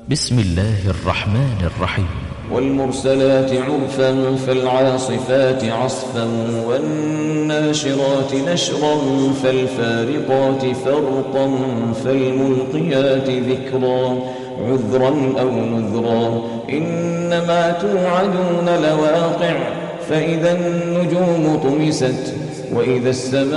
بسم الله الرحمن الرحيم. والمرسلات عرفا فالعاصفات عصفا والناشرات نشرا فالفارقات فرقا فالملقيات ذكرا عذرا أو نذرا إنما توعدون لواقع فإذا النجوم طمست وإذا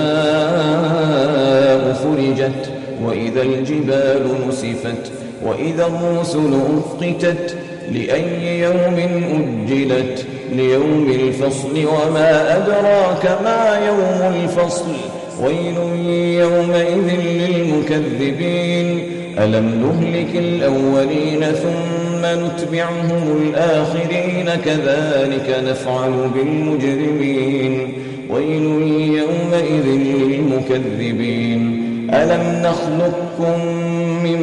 السماء فرجت وإذا الجبال نسفت وإذا الرسل أقتت لأي يوم أجلت ليوم الفصل وما أدراك ما يوم الفصل ويل يومئذ للمكذبين ألم نهلك الأولين ثم نتبعهم الآخرين كذلك نفعل بالمجرمين ويل يومئذ للمكذبين ألم نخلقكم من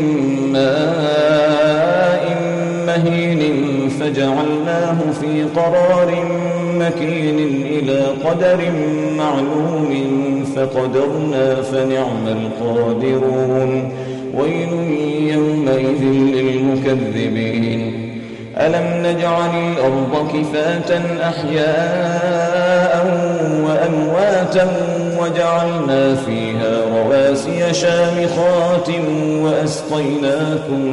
ماء مهين فجعلناه في قرار مكين إلى قدر معلوم فقدرنا فنعم القادرون ويل يومئذ للمكذبين ألم نجعل الأرض كفاة أحياء وأمواتا وجعلنا فيها رواسي شامخات وأسقيناكم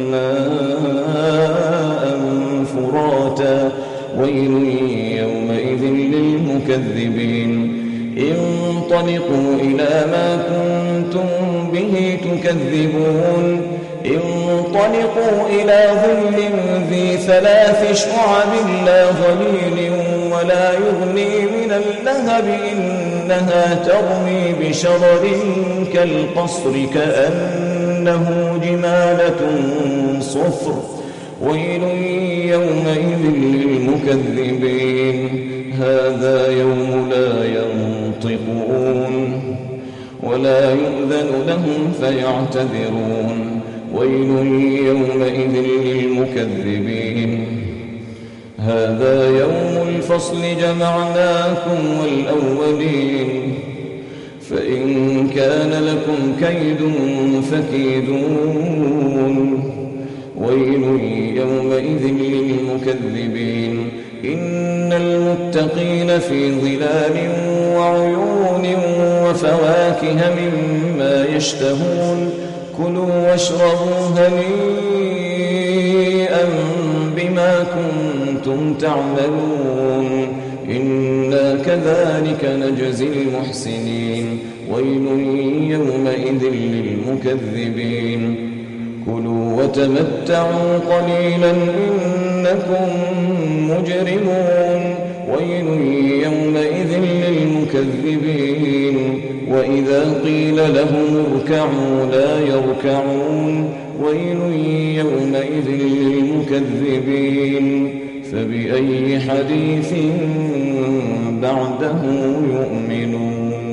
ماء فراتا ويل يومئذ للمكذبين انطلقوا إلى ما كنتم به تكذبون انطلقوا إلى ظل ذي 3 شعب لا ظليل ولا يغني من اللهب إنها ترمي بشرر كالقصر كأنه جمالة صفر ويل يومئذ للمكذبين هذا يوم لا ينطقون ولا يؤذن لهم فيعتذرون ويل يومئذ للمكذبين هذا يوم الفصل جمعناكم والأولين فإن كان لكم كيد فكيدون ويل يومئذ للمكذبين إن المتقين في ظلال وعيون وفواكه مما يشتهون كلوا واشربوا هنيئا بما كنتم تعملون إنا كذلك نجزي المحسنين ويل يومئذ للمكذبين كلوا وتمتعوا قليلا إنكم مجرمون ويل يومئذ للمكذبين وإذا قيل لهم اركعوا لا يركعون ويل يومئذ للمكذبين فبأي حديث بعده يؤمنون.